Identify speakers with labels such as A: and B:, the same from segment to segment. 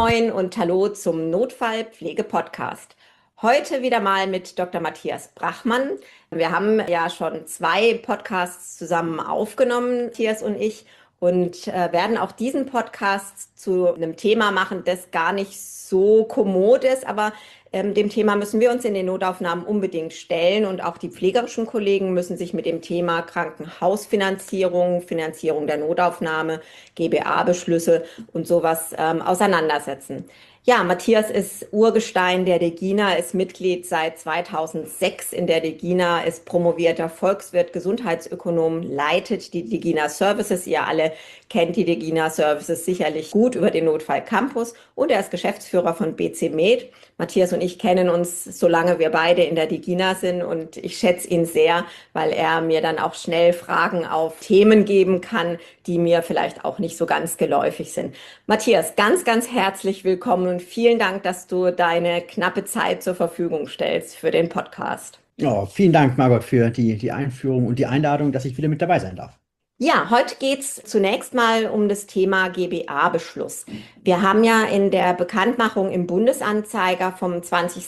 A: Moin und Hallo zum Notfallpflege-Podcast. Heute wieder mal mit Dr. Matthias Brachmann. Wir haben ja schon 2 Podcasts zusammen aufgenommen, Matthias und ich, und werden auch diesen Podcast zu einem Thema machen, das gar nicht so kommod ist, aber dem Thema müssen wir uns in den Notaufnahmen unbedingt stellen und auch die pflegerischen Kollegen müssen sich mit dem Thema Krankenhausfinanzierung, Finanzierung der Notaufnahme, GBA-Beschlüsse und sowas auseinandersetzen. Ja, Matthias ist Urgestein der DEGINA, ist Mitglied seit 2006 in der DEGINA, ist promovierter Volkswirt, Gesundheitsökonom, leitet die DEGINA Services. Ihr alle kennt die DEGINA Services sicherlich gut über den Notfall Campus und er ist Geschäftsführer von BC Med. Matthias und ich kennen uns, solange wir beide in der DEGINA sind und ich schätze ihn sehr, weil er mir dann auch schnell Fragen auf Themen geben kann, die mir vielleicht auch nicht so ganz geläufig sind. Matthias, ganz, ganz herzlich willkommen und vielen Dank, dass du deine knappe Zeit zur Verfügung stellst für den Podcast.
B: Ja, vielen Dank, Margot, für die Einführung und die Einladung, dass ich wieder mit dabei sein darf.
A: Ja, heute geht's zunächst mal um das Thema GBA-Beschluss. Wir haben ja in der Bekanntmachung im Bundesanzeiger vom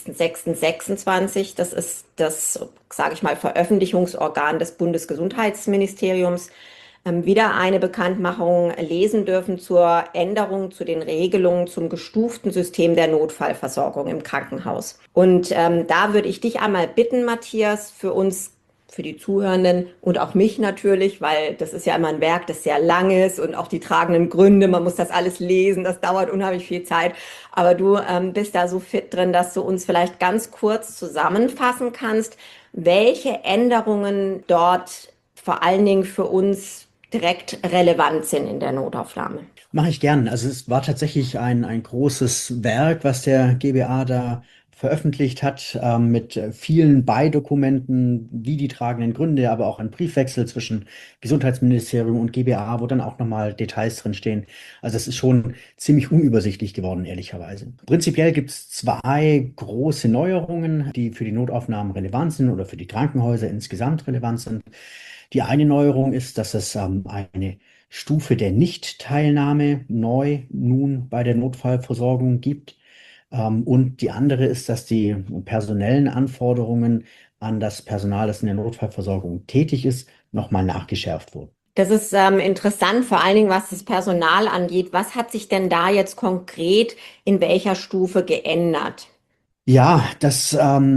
A: 20.06.26, das ist das, sage ich mal, Veröffentlichungsorgan des Bundesgesundheitsministeriums, wieder eine Bekanntmachung lesen dürfen zur Änderung, zu den Regelungen zum gestuften System der Notfallversorgung im Krankenhaus. Und da würde ich dich einmal bitten, Matthias, für uns, für die Zuhörenden und auch mich natürlich, weil das ist ja immer ein Werk, das sehr lang ist und auch die tragenden Gründe, man muss das alles lesen, das dauert unheimlich viel Zeit. Aber du bist da so fit drin, dass du uns vielleicht ganz kurz zusammenfassen kannst, welche Änderungen dort vor allen Dingen für uns direkt relevant sind in der Notaufnahme.
B: Mache ich gern. Also es war tatsächlich ein großes Werk, was der GBA da veröffentlicht hat, mit vielen Beidokumenten, wie die tragenden Gründe, aber auch ein Briefwechsel zwischen Gesundheitsministerium und GBA, wo dann auch nochmal Details drin stehen. Also es ist schon ziemlich unübersichtlich geworden, ehrlicherweise. Prinzipiell gibt es 2 große Neuerungen, die für die Notaufnahmen relevant sind oder für die Krankenhäuser insgesamt relevant sind. Die eine Neuerung ist, dass es eine Stufe der Nichtteilnahme neu nun bei der Notfallversorgung gibt. Und die andere ist, dass die personellen Anforderungen an das Personal, das in der Notfallversorgung tätig ist, nochmal nachgeschärft wurden.
A: Das ist interessant, vor allen Dingen was das Personal angeht. Was hat sich denn da jetzt konkret in welcher Stufe geändert?
B: Ja, das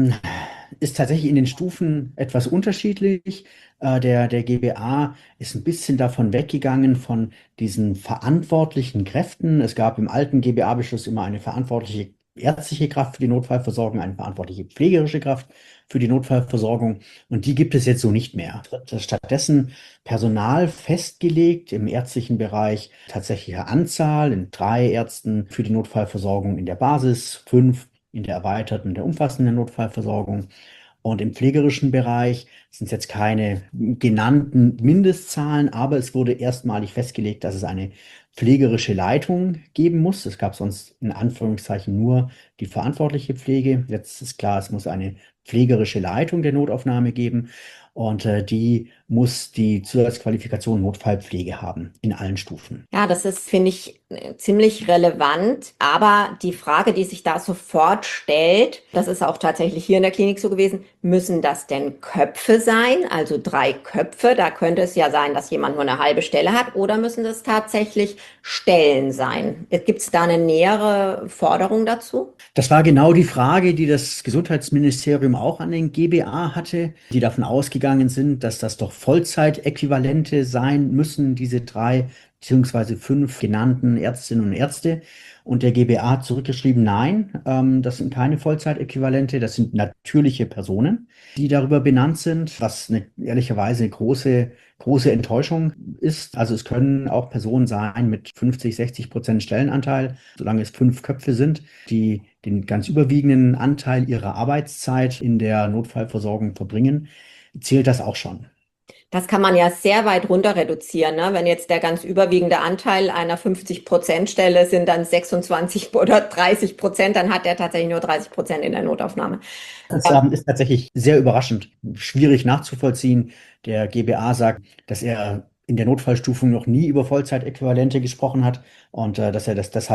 B: ist tatsächlich in den Stufen etwas unterschiedlich. Der GBA ist ein bisschen davon weggegangen von diesen verantwortlichen Kräften. Es gab im alten GBA-Beschluss immer eine verantwortliche ärztliche Kraft für die Notfallversorgung, eine verantwortliche pflegerische Kraft für die Notfallversorgung. Und die gibt es jetzt so nicht mehr. Stattdessen Personal festgelegt im ärztlichen Bereich, tatsächliche Anzahl in 3 Ärzten für die Notfallversorgung in der Basis, 5 in der erweiterten, der umfassenden Notfallversorgung. Und im pflegerischen Bereich sind es jetzt keine genannten Mindestzahlen, aber es wurde erstmalig festgelegt, dass es eine pflegerische Leitung geben muss. Es gab sonst in Anführungszeichen nur die verantwortliche Pflege. Jetzt ist klar, es muss eine pflegerische Leitung der Notaufnahme geben und die muss die Zusatzqualifikation Notfallpflege haben in allen Stufen.
A: Ja, das ist, finde ich, ziemlich relevant. Aber die Frage, die sich da sofort stellt, das ist auch tatsächlich hier in der Klinik so gewesen, müssen das denn Köpfe sein? Also 3 Köpfe, da könnte es ja sein, dass jemand nur eine halbe Stelle hat, oder müssen das tatsächlich Stellen sein? Gibt es da eine nähere Forderung dazu?
B: Das war genau die Frage, die das Gesundheitsministerium auch an den GBA hatte, die davon ausgegangen sind, dass das doch Vollzeitäquivalente sein müssen, diese 3 beziehungsweise 5 genannten Ärztinnen und Ärzte. Und der GBA hat zurückgeschrieben, nein, das sind keine Vollzeitäquivalente, das sind natürliche Personen, die darüber benannt sind, was ehrlicherweise eine große Enttäuschung ist. Also es können auch Personen sein mit 50-60% Stellenanteil, solange es 5 Köpfe sind, die den ganz überwiegenden Anteil ihrer Arbeitszeit in der Notfallversorgung verbringen, zählt das auch schon.
A: Das kann man ja sehr weit runter reduzieren, ne? Wenn jetzt der ganz überwiegende Anteil einer 50%-Stelle sind dann 26 oder 30%, dann hat er tatsächlich nur 30% in der Notaufnahme.
B: Das ist tatsächlich sehr überraschend, schwierig nachzuvollziehen. Der GBA sagt, dass er in der Notfallstufung noch nie über Vollzeitäquivalente gesprochen hat und dass er das deshalb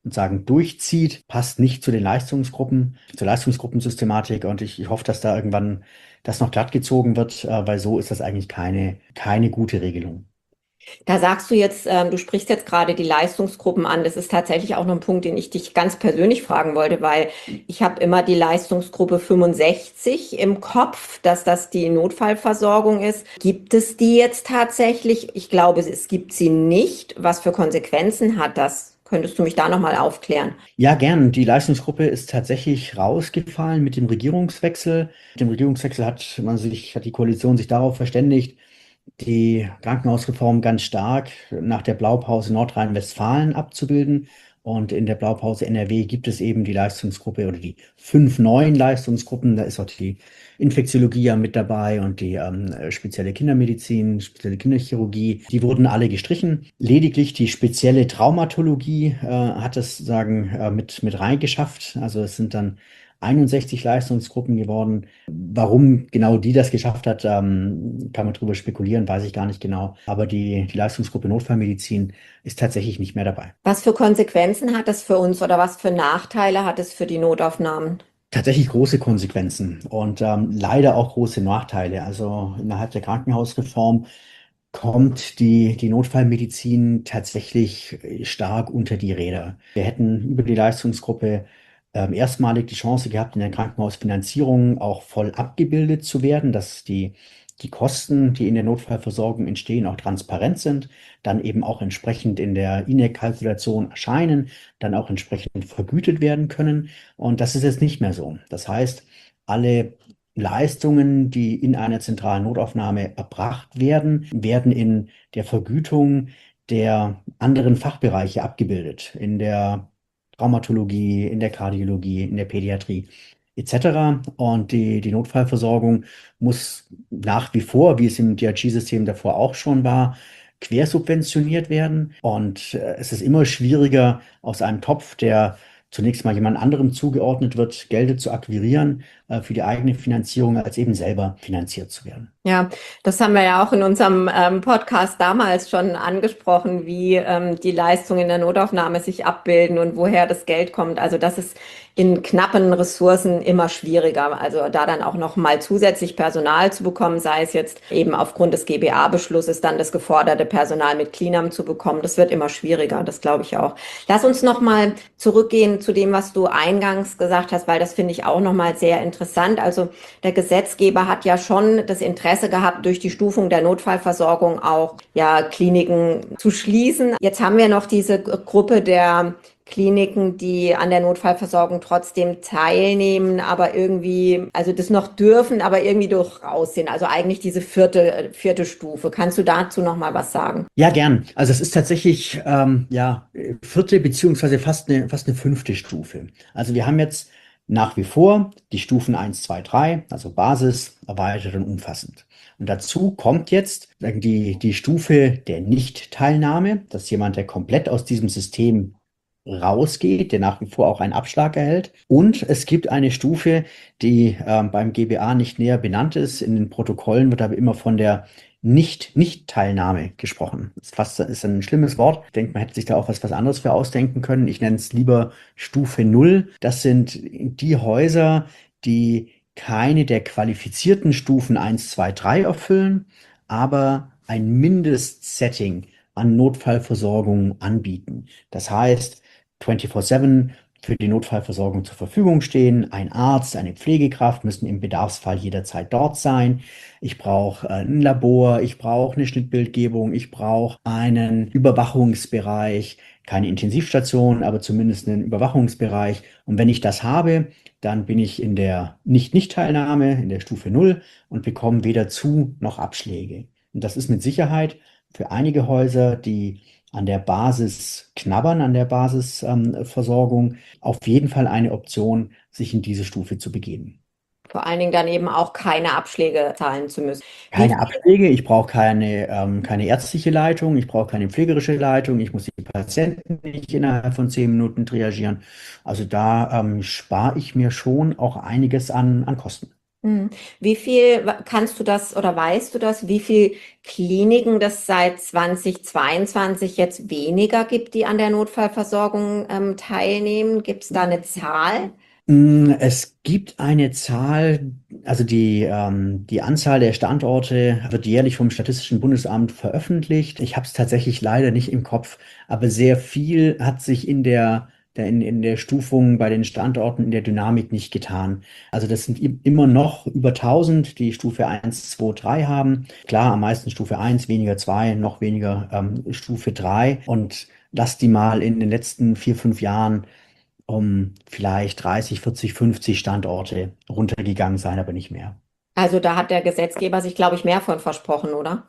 B: sagen, durchzieht, passt nicht zu den Leistungsgruppen, zur Leistungsgruppensystematik. Und ich hoffe, dass da irgendwann das noch glatt gezogen wird, weil so ist das eigentlich keine gute Regelung.
A: Da sagst du jetzt, du sprichst jetzt gerade die Leistungsgruppen an. Das ist tatsächlich auch noch ein Punkt, den ich dich ganz persönlich fragen wollte, weil ich habe immer die Leistungsgruppe 65 im Kopf, dass das die Notfallversorgung ist. Gibt es die jetzt tatsächlich? Ich glaube, es gibt sie nicht. Was für Konsequenzen hat das? Könntest du mich da nochmal aufklären?
B: Ja, gern. Die Leistungsgruppe ist tatsächlich rausgefallen mit dem Regierungswechsel. Mit dem Regierungswechsel hat die Koalition sich darauf verständigt, die Krankenhausreform ganz stark nach der Blaupause Nordrhein-Westfalen abzubilden. Und in der Blaupause NRW gibt es eben die Leistungsgruppe oder die 5 neuen Leistungsgruppen. Da ist auch die Infektiologie ja mit dabei und die spezielle Kindermedizin, spezielle Kinderchirurgie. Die wurden alle gestrichen. Lediglich die spezielle Traumatologie hat es sagen mit reingeschafft. Also es sind dann 61 Leistungsgruppen geworden. Warum genau die das geschafft hat, kann man drüber spekulieren, weiß ich gar nicht genau. Aber die Leistungsgruppe Notfallmedizin ist tatsächlich nicht mehr dabei.
A: Was für Konsequenzen hat das für uns oder was für Nachteile hat es für die Notaufnahmen?
B: Tatsächlich große Konsequenzen und leider auch große Nachteile. Also innerhalb der Krankenhausreform kommt die Notfallmedizin tatsächlich stark unter die Räder. Wir hätten über die Leistungsgruppe erstmalig die Chance gehabt, in der Krankenhausfinanzierung auch voll abgebildet zu werden, dass die Kosten, die in der Notfallversorgung entstehen, auch transparent sind, dann eben auch entsprechend in der InEK-Kalkulation erscheinen, dann auch entsprechend vergütet werden können. Und das ist jetzt nicht mehr so. Das heißt, alle Leistungen, die in einer zentralen Notaufnahme erbracht werden, werden in der Vergütung der anderen Fachbereiche abgebildet, in der Traumatologie, in der Kardiologie, in der Pädiatrie etc. Und die Notfallversorgung muss nach wie vor, wie es im DRG-System davor auch schon war, quersubventioniert werden. Und es ist immer schwieriger, aus einem Topf, der zunächst mal jemand anderem zugeordnet wird, Gelder zu akquirieren für die eigene Finanzierung, als eben selber finanziert zu werden.
A: Ja, das haben wir ja auch in unserem Podcast damals schon angesprochen, wie die Leistungen in der Notaufnahme sich abbilden und woher das Geld kommt. Also das ist in knappen Ressourcen immer schwieriger. Also da dann auch noch mal zusätzlich Personal zu bekommen, sei es jetzt eben aufgrund des GBA-Beschlusses dann das geforderte Personal mit CleanAm zu bekommen, das wird immer schwieriger. Das glaube ich auch. Lass uns noch mal zurückgehen zu dem, was du eingangs gesagt hast, weil das finde ich auch noch mal sehr interessant. Also der Gesetzgeber hat ja schon das Interesse gehabt, durch die Stufung der Notfallversorgung auch ja Kliniken zu schließen. Jetzt haben wir noch diese Gruppe der Kliniken, die an der Notfallversorgung trotzdem teilnehmen, aber irgendwie, also das noch dürfen, aber irgendwie doch raus sind. Also eigentlich diese vierte Stufe. Kannst du dazu noch mal was sagen?
B: Ja, gern. Also es ist tatsächlich ja vierte beziehungsweise fast eine fünfte Stufe. Also wir haben jetzt nach wie vor die Stufen 1, 2, 3, also Basis, erweitert und umfassend. Und dazu kommt jetzt die Stufe der Nichtteilnahme. Das ist jemand, der komplett aus diesem System rausgeht, der nach wie vor auch einen Abschlag erhält. Und es gibt eine Stufe, die beim GBA nicht näher benannt ist. In den Protokollen wird aber immer von der Nicht-Teilnahme gesprochen. Ist ein schlimmes Wort. Ich denke, man hätte sich da auch was anderes für ausdenken können. Ich nenne es lieber Stufe Null. Das sind die Häuser, die keine der qualifizierten Stufen 1, 2, 3 erfüllen, aber ein Mindestsetting an Notfallversorgung anbieten. Das heißt, 24/7 für die Notfallversorgung zur Verfügung stehen. Ein Arzt, eine Pflegekraft müssen im Bedarfsfall jederzeit dort sein. Ich brauche ein Labor, ich brauche eine Schnittbildgebung, ich brauche einen Überwachungsbereich, keine Intensivstation, aber zumindest einen Überwachungsbereich. Und wenn ich das habe, dann bin ich in der Nicht-Teilnahme, in der Stufe Null und bekomme weder Zu- noch Abschläge. Und das ist mit Sicherheit für einige Häuser, die an der Basis knabbern, an der Basisversorgung, auf jeden Fall eine Option, sich in diese Stufe zu begeben.
A: Vor allen Dingen dann eben auch keine Abschläge zahlen zu müssen. Wie
B: Keine Abschläge, ich brauche keine ärztliche Leitung, ich brauche keine pflegerische Leitung, ich muss die Patienten nicht innerhalb von 10 Minuten triagieren. Also da spare ich mir schon auch einiges an Kosten.
A: Hm. Wie viel kannst du das oder weißt du das, wie viel Kliniken das seit 2022 jetzt weniger gibt, die an der Notfallversorgung teilnehmen? Gibt es da eine Zahl?
B: Es gibt eine Zahl, also die Anzahl der Standorte wird jährlich vom Statistischen Bundesamt veröffentlicht. Ich habe es tatsächlich leider nicht im Kopf, aber sehr viel hat sich in der Stufung bei den Standorten in der Dynamik nicht getan. Also das sind immer noch über 1000, die Stufe 1, 2, 3 haben. Klar, am meisten Stufe 1, weniger 2, noch weniger Stufe 3. Und lass die mal in den letzten 4, 5 Jahren um vielleicht 30, 40, 50 Standorte runtergegangen sein, aber nicht mehr.
A: Also da hat der Gesetzgeber sich, glaube ich, mehr von versprochen, oder?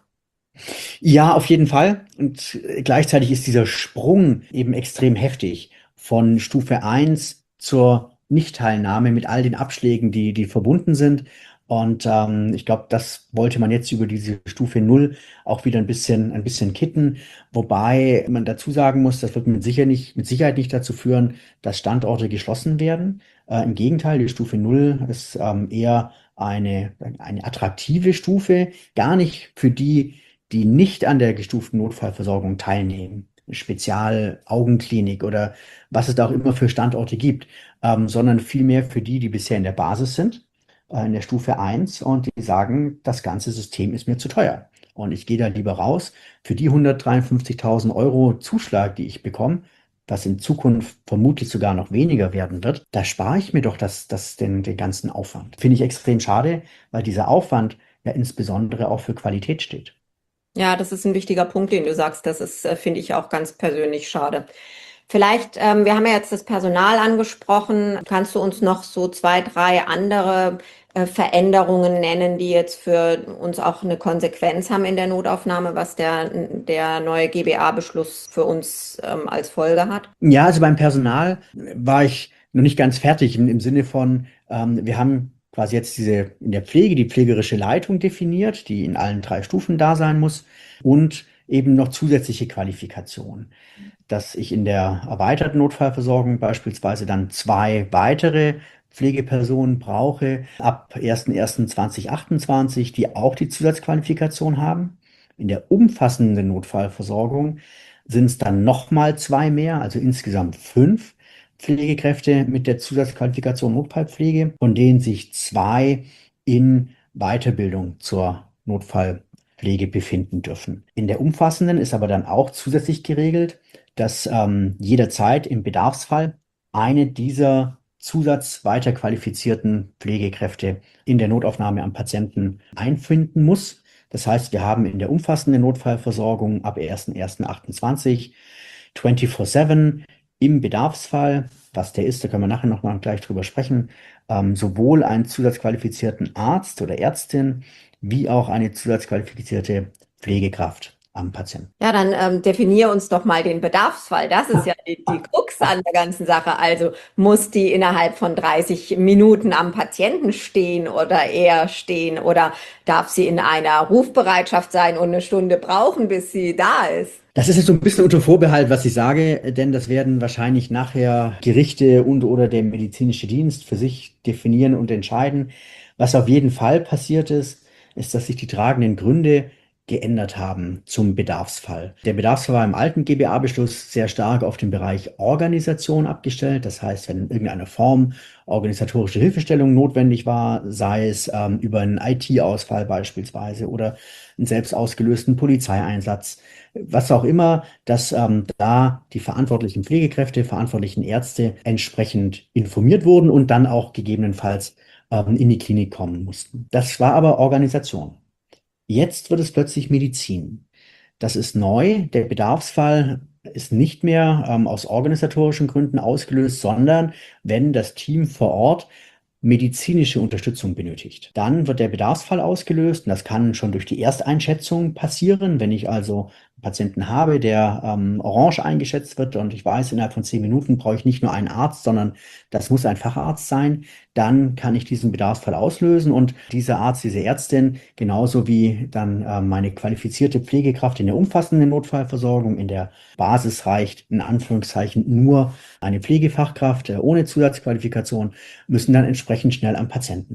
B: Ja, auf jeden Fall. Und gleichzeitig ist dieser Sprung eben extrem heftig von Stufe 1 zur Nichtteilnahme mit all den Abschlägen, die verbunden sind. Und ich glaube, das wollte man jetzt über diese Stufe 0 auch wieder ein bisschen kitten. Wobei man dazu sagen muss, das wird mit Sicherheit nicht dazu führen, dass Standorte geschlossen werden. Im Gegenteil, die Stufe 0 ist eher eine attraktive Stufe, gar nicht für die nicht an der gestuften Notfallversorgung teilnehmen, Spezialaugenklinik oder was es da auch immer für Standorte gibt, sondern vielmehr für die bisher in der Basis sind, in der Stufe 1 und die sagen, das ganze System ist mir zu teuer. Und ich gehe da lieber raus. Für die 153.000 Euro Zuschlag, die ich bekomme, was in Zukunft vermutlich sogar noch weniger werden wird, da spare ich mir doch den ganzen Aufwand. Finde ich extrem schade, weil dieser Aufwand ja insbesondere auch für Qualität steht.
A: Ja, das ist ein wichtiger Punkt, den du sagst. Das ist, finde ich auch ganz persönlich schade. Vielleicht, wir haben ja jetzt das Personal angesprochen. Kannst du uns noch so zwei, drei andere Veränderungen nennen, die jetzt für uns auch eine Konsequenz haben in der Notaufnahme, was der neue GBA-Beschluss für uns als Folge hat?
B: Ja, also beim Personal war ich noch nicht ganz fertig im Sinne von, wir haben quasi jetzt in der Pflege die pflegerische Leitung definiert, die in allen 3 Stufen da sein muss und eben noch zusätzliche Qualifikationen, dass ich in der erweiterten Notfallversorgung beispielsweise dann 2 weitere Pflegepersonen brauche ab 1.1.2028, die auch die Zusatzqualifikation haben. In der umfassenden Notfallversorgung sind es dann nochmal 2 mehr, also insgesamt 5 Pflegekräfte mit der Zusatzqualifikation Notfallpflege, von denen sich 2 in Weiterbildung zur Notfallpflege befinden dürfen. In der umfassenden ist aber dann auch zusätzlich geregelt, dass jederzeit im Bedarfsfall eine dieser weiterqualifizierten Pflegekräfte in der Notaufnahme am Patienten einfinden muss. Das heißt, wir haben in der umfassenden Notfallversorgung ab 1.1.28 24/7 im Bedarfsfall, was der ist, da können wir nachher noch mal gleich drüber sprechen, sowohl einen zusatzqualifizierten Arzt oder Ärztin wie auch eine zusatzqualifizierte Pflegekraft am Patienten.
A: Ja, dann definier uns doch mal den Bedarfsfall. Das ist ja die Krux an der ganzen Sache. Also muss die innerhalb von 30 Minuten am Patienten stehen oder eher stehen oder darf sie in einer Rufbereitschaft sein und eine Stunde brauchen, bis sie da ist?
B: Das ist jetzt so ein bisschen unter Vorbehalt, was ich sage, denn das werden wahrscheinlich nachher Gerichte und oder der medizinische Dienst für sich definieren und entscheiden. Was auf jeden Fall passiert ist, dass sich die tragenden Gründe geändert haben zum Bedarfsfall. Der Bedarfsfall war im alten GBA-Beschluss sehr stark auf den Bereich Organisation abgestellt. Das heißt, wenn in irgendeiner Form organisatorische Hilfestellung notwendig war, sei es über einen IT-Ausfall beispielsweise oder einen selbst ausgelösten Polizeieinsatz, was auch immer, dass da die verantwortlichen Pflegekräfte, verantwortlichen Ärzte entsprechend informiert wurden und dann auch gegebenenfalls in die Klinik kommen mussten. Das war aber Organisation. Jetzt wird es plötzlich Medizin. Das ist neu. Der Bedarfsfall ist nicht mehr aus organisatorischen Gründen ausgelöst, sondern wenn das Team vor Ort medizinische Unterstützung benötigt. Dann wird der Bedarfsfall ausgelöst und das kann schon durch die Ersteinschätzung passieren. Wenn ich also einen Patienten habe, der orange eingeschätzt wird und ich weiß, innerhalb von 10 Minuten brauche ich nicht nur einen Arzt, sondern das muss ein Facharzt sein, dann kann ich diesen Bedarfsfall auslösen und dieser Arzt, diese Ärztin, genauso wie dann meine qualifizierte Pflegekraft in der umfassenden Notfallversorgung, in der Basis reicht in Anführungszeichen nur eine Pflegefachkraft ohne Zusatzqualifikation, müssen dann entsprechend schnell am Patienten sein.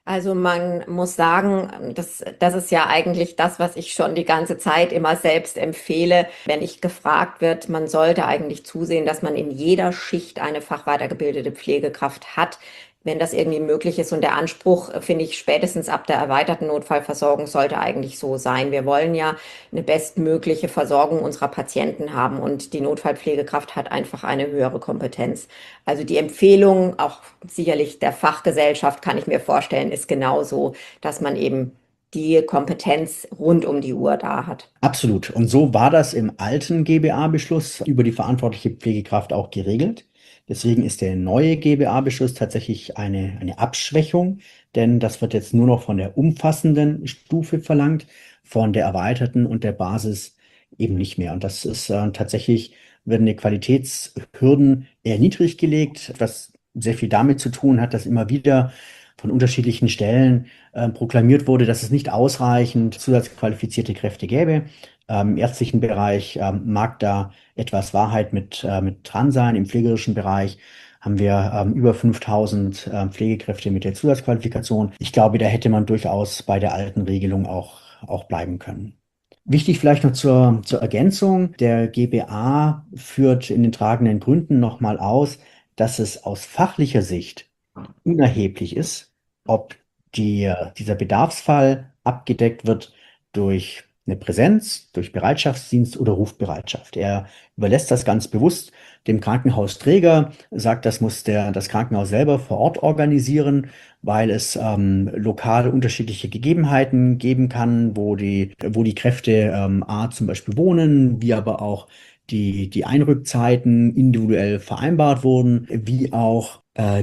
A: Also man muss sagen, das ist ja eigentlich das, was ich schon die ganze Zeit immer selbst empfehle. Wenn ich gefragt wird, man sollte eigentlich zusehen, dass man in jeder Schicht eine fachweitergebildete Pflegekraft hat, wenn das irgendwie möglich ist. Und der Anspruch, finde ich, spätestens ab der erweiterten Notfallversorgung sollte eigentlich so sein. Wir wollen ja eine bestmögliche Versorgung unserer Patienten haben und die Notfallpflegekraft hat einfach eine höhere Kompetenz. Also die Empfehlung, auch sicherlich der Fachgesellschaft, kann ich mir vorstellen, ist genauso, dass man eben die Kompetenz rund um die Uhr da hat.
B: Absolut. Und so war das im alten GBA-Beschluss über die verantwortliche Pflegekraft auch geregelt. Deswegen ist der neue GBA-Beschluss tatsächlich eine Abschwächung, denn das wird jetzt nur noch von der umfassenden Stufe verlangt, von der erweiterten und der Basis eben nicht mehr. Und das ist tatsächlich, werden die Qualitätshürden eher niedrig gelegt, was sehr viel damit zu tun hat, dass immer wieder von unterschiedlichen Stellen proklamiert wurde, dass es nicht ausreichend zusatzqualifizierte Kräfte gäbe. Im ärztlichen Bereich mag da etwas Wahrheit mit dran sein. Im pflegerischen Bereich haben wir über 5000 Pflegekräfte mit der Zusatzqualifikation. Ich glaube, da hätte man durchaus bei der alten Regelung auch bleiben können. Wichtig vielleicht noch zur Ergänzung. Der GBA führt in den tragenden Gründen nochmal aus, dass es aus fachlicher Sicht unerheblich ist, ob dieser Bedarfsfall abgedeckt wird durch eine Präsenz, durch Bereitschaftsdienst oder Rufbereitschaft. Er überlässt das ganz bewusst dem Krankenhausträger, sagt, das muss das Krankenhaus selber vor Ort organisieren, weil es lokal unterschiedliche Gegebenheiten geben kann, wo die Kräfte A zum Beispiel wohnen, wie aber auch die Einrückzeiten individuell vereinbart wurden, wie auch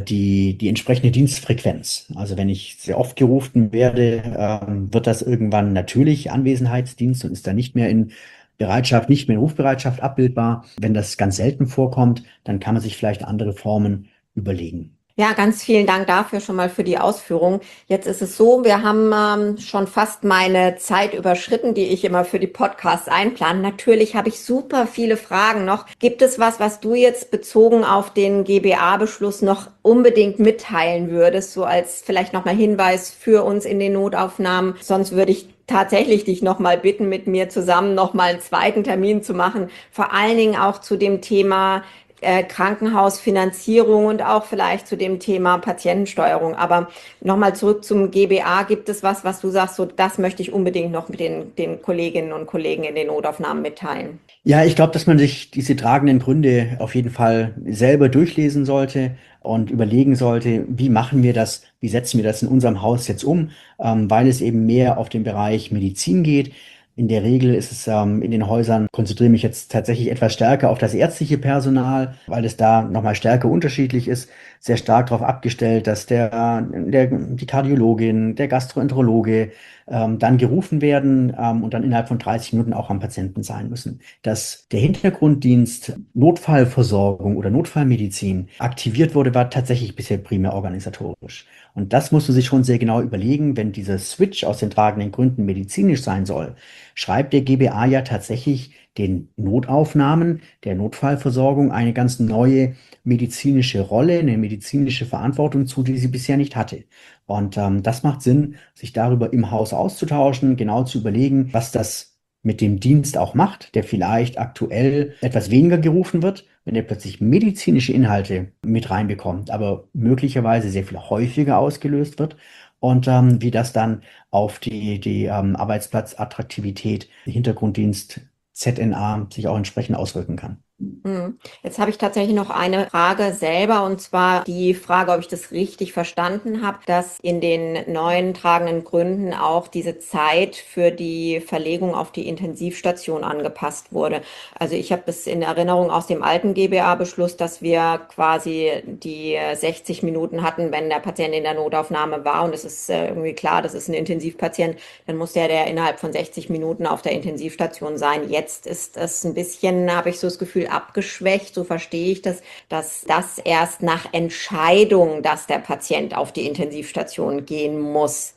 B: die entsprechende Dienstfrequenz. Also wenn ich sehr oft gerufen werde, wird das irgendwann natürlich Anwesenheitsdienst und ist dann nicht mehr in Bereitschaft, nicht mehr in Rufbereitschaft abbildbar. Wenn das ganz selten vorkommt, dann kann man sich vielleicht andere Formen überlegen.
A: Ja, ganz vielen Dank dafür schon mal für die Ausführung. Jetzt ist es so, wir haben schon fast meine Zeit überschritten, die ich immer für die Podcasts einplane. Natürlich habe ich super viele Fragen noch. Gibt es was du jetzt bezogen auf den GBA-Beschluss noch unbedingt mitteilen würdest, so als vielleicht nochmal Hinweis für uns in den Notaufnahmen? Sonst würde ich tatsächlich dich nochmal bitten, mit mir zusammen nochmal einen zweiten Termin zu machen. Vor allen Dingen auch zu dem Thema Krankenhausfinanzierung und auch vielleicht zu dem Thema Patientensteuerung. Aber nochmal zurück zum GBA. Gibt es was du sagst, so das möchte ich unbedingt noch mit den Kolleginnen und Kollegen in den Notaufnahmen mitteilen?
B: Ja, ich glaube, dass man sich diese tragenden Gründe auf jeden Fall selber durchlesen sollte und überlegen sollte, wie machen wir das, wie setzen wir das in unserem Haus jetzt um, weil es eben mehr auf den Bereich Medizin geht. In der Regel ist es in den Häusern, konzentriere mich jetzt tatsächlich etwas stärker auf das ärztliche Personal, weil es da nochmal stärker unterschiedlich ist, sehr stark darauf abgestellt, dass die Kardiologin, der Gastroenterologe dann gerufen werden und dann innerhalb von 30 Minuten auch am Patienten sein müssen. Dass der Hintergrunddienst Notfallversorgung oder Notfallmedizin aktiviert wurde, war tatsächlich bisher primär organisatorisch. Und das muss man sich schon sehr genau überlegen, wenn dieser Switch aus den tragenden Gründen medizinisch sein soll, schreibt der GBA ja tatsächlich den Notaufnahmen, der Notfallversorgung eine ganz neue medizinische Rolle, eine medizinische Verantwortung zu, die sie bisher nicht hatte. Und das macht Sinn, sich darüber im Haus auszutauschen, genau zu überlegen, was das mit dem Dienst auch macht, der vielleicht aktuell etwas weniger gerufen wird, wenn er plötzlich medizinische Inhalte mit reinbekommt, aber möglicherweise sehr viel häufiger ausgelöst wird und wie das dann auf die Arbeitsplatzattraktivität, Hintergrunddienst, ZNA sich auch entsprechend auswirken kann.
A: Jetzt habe ich tatsächlich noch eine Frage selber, und zwar die Frage, ob ich das richtig verstanden habe, dass in den neuen tragenden Gründen auch diese Zeit für die Verlegung auf die Intensivstation angepasst wurde. Also ich habe das in Erinnerung aus dem alten GBA-Beschluss, dass wir quasi die 60 Minuten hatten, wenn der Patient in der Notaufnahme war, und es ist irgendwie klar, das ist ein Intensivpatient, dann muss der innerhalb von 60 Minuten auf der Intensivstation sein. Jetzt ist es ein bisschen, habe ich so das Gefühl, abgeschwächt, so verstehe ich das, dass das erst nach Entscheidung, dass der Patient auf die Intensivstation gehen muss,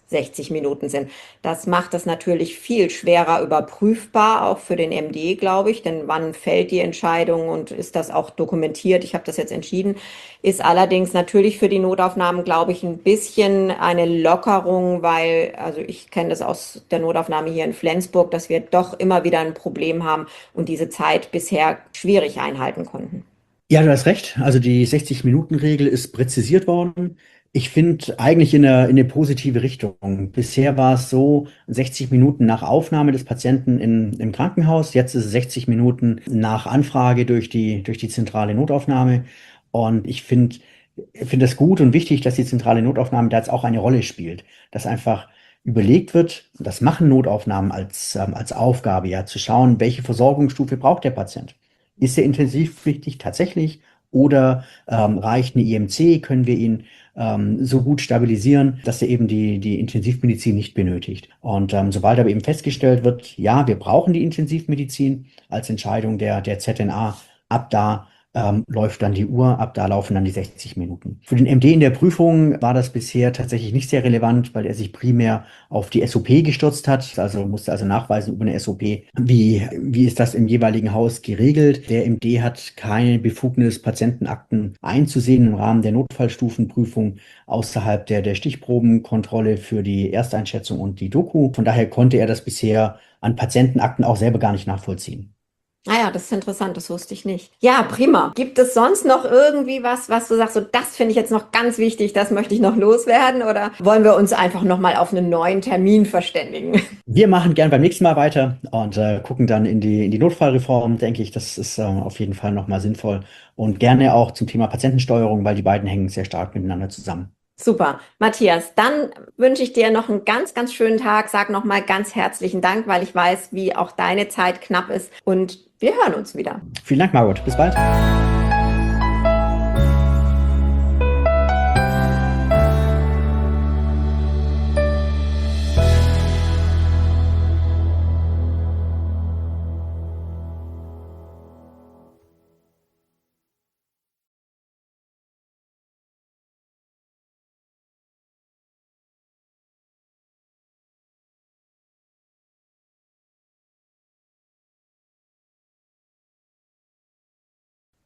A: 60 Minuten sind. Das macht es natürlich viel schwerer überprüfbar, auch für den MD, glaube ich, denn wann fällt die Entscheidung und ist das auch dokumentiert? Ich habe das jetzt entschieden. Ist allerdings natürlich für die Notaufnahmen, glaube ich, ein bisschen eine Lockerung, weil, also ich kenne das aus der Notaufnahme hier in Flensburg, dass wir doch immer wieder ein Problem haben und diese Zeit bisher schwierig einhalten konnten.
B: Ja, du hast recht. Also die 60-Minuten-Regel ist präzisiert worden. Ich finde eigentlich in eine positive Richtung. Bisher war es so, 60 Minuten nach Aufnahme des Patienten im Krankenhaus. Jetzt ist es 60 Minuten nach Anfrage durch die zentrale Notaufnahme. Und ich finde es gut und wichtig, dass die zentrale Notaufnahme da jetzt auch eine Rolle spielt. Dass einfach überlegt wird, das machen Notaufnahmen als Aufgabe, ja, zu schauen, welche Versorgungsstufe braucht der Patient. Ist er intensivpflichtig tatsächlich oder reicht eine IMC? Können wir ihn so gut stabilisieren, dass er eben die Intensivmedizin nicht benötigt? Und sobald aber eben festgestellt wird, ja, wir brauchen die Intensivmedizin als Entscheidung der ZNA, ab da läuft dann die Uhr, ab da laufen dann die 60 Minuten. Für den MD in der Prüfung war das bisher tatsächlich nicht sehr relevant, weil er sich primär auf die SOP gestürzt hat, also musste also nachweisen über eine SOP, wie ist das im jeweiligen Haus geregelt. Der MD hat keine Befugnis, Patientenakten einzusehen im Rahmen der Notfallstufenprüfung außerhalb der Stichprobenkontrolle für die Ersteinschätzung und die Doku. Von daher konnte er das bisher an Patientenakten auch selber gar nicht nachvollziehen.
A: Ah ja, das ist interessant, das wusste ich nicht. Ja, prima. Gibt es sonst noch irgendwie was, was du sagst, so das finde ich jetzt noch ganz wichtig, das möchte ich noch loswerden? Oder wollen wir uns einfach nochmal auf einen neuen Termin verständigen?
B: Wir machen gern beim nächsten Mal weiter und gucken dann in die Notfallreform, denke ich. Das ist auf jeden Fall nochmal sinnvoll. Und gerne auch zum Thema Patientensteuerung, weil die beiden hängen sehr stark miteinander zusammen.
A: Super. Matthias, dann wünsche ich dir noch einen ganz, ganz schönen Tag. Sag nochmal ganz herzlichen Dank, weil ich weiß, wie auch deine Zeit knapp ist. Und wir hören uns wieder.
B: Vielen Dank, Margot. Bis bald.